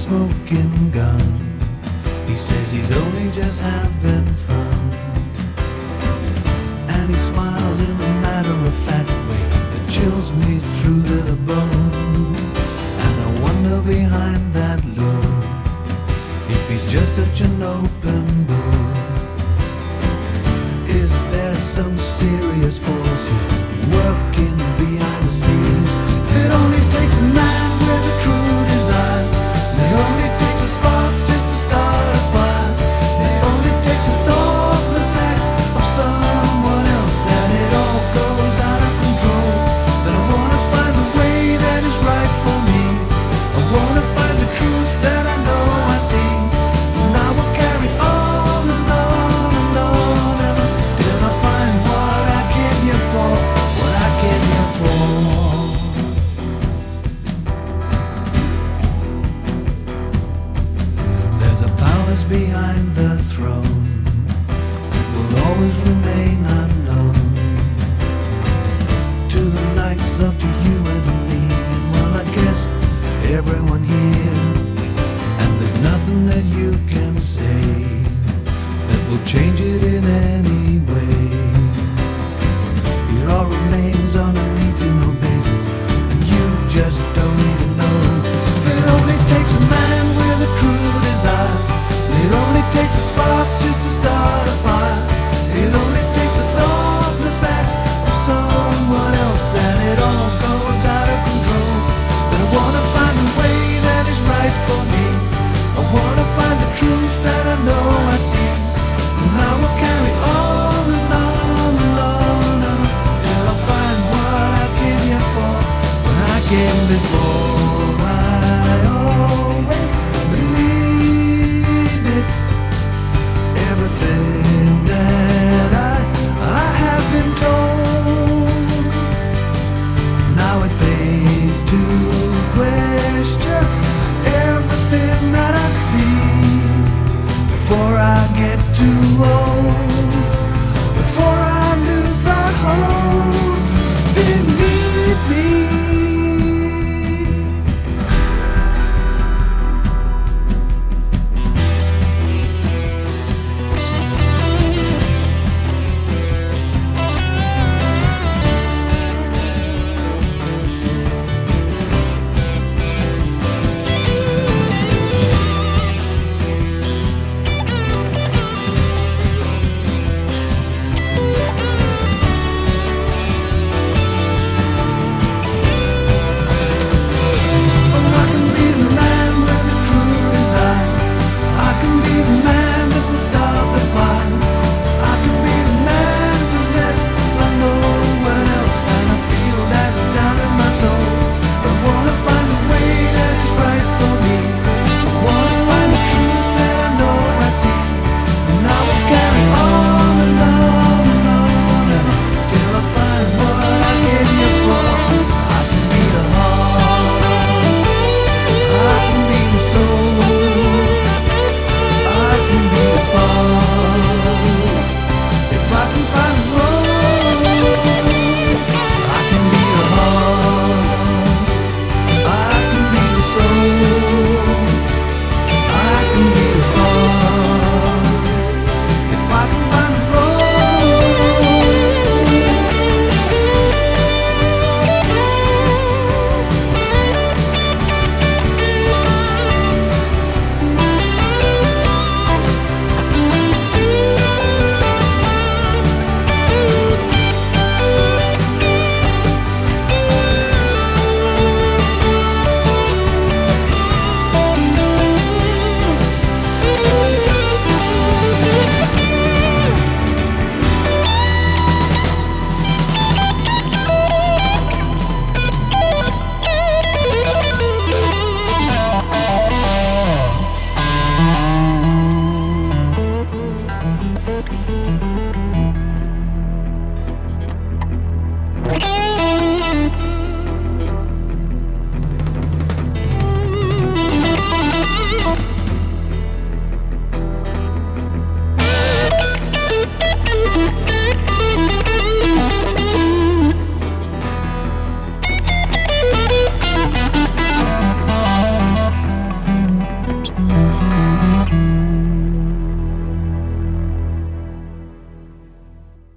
smoking gun. He says he's only just having fun, and he smiles in a matter-of-fact way that chills me through to the bone. And I wonder behind that look if he's just such an open book. Is there some serious force here working behind the scenes? If it only takes a man with a true desire, and it only takes a spark just to start a fire, and it only takes a thoughtless act of someone else, and it all goes out of control, then I wanna find the way that is right for me. I wanna find the truth that I know I see, and I will carry on and on and on until I find what I came here for, what I came here for. There's a powers behind the throne that will always remain unknown to the likes of to you and to me, and well, I guess everyone here. And there's nothing that you can say that will change it in any way. It all remains on a need-to-know basis, and you just don't even know. If it only takes a man with a true desire, and it only takes a spark just to start a fire, it only takes a thoughtless act of someone else, and it all goes out of control, then I wanna find the way that is right for me. I wanna find the truth that I know I see, and I will carry on and on and on until I find what I came here for, what I came before. I always believed it, everything that I have been told. Now it pays to question everything that I see before I get too old, before I lose our hold. Believe me. Small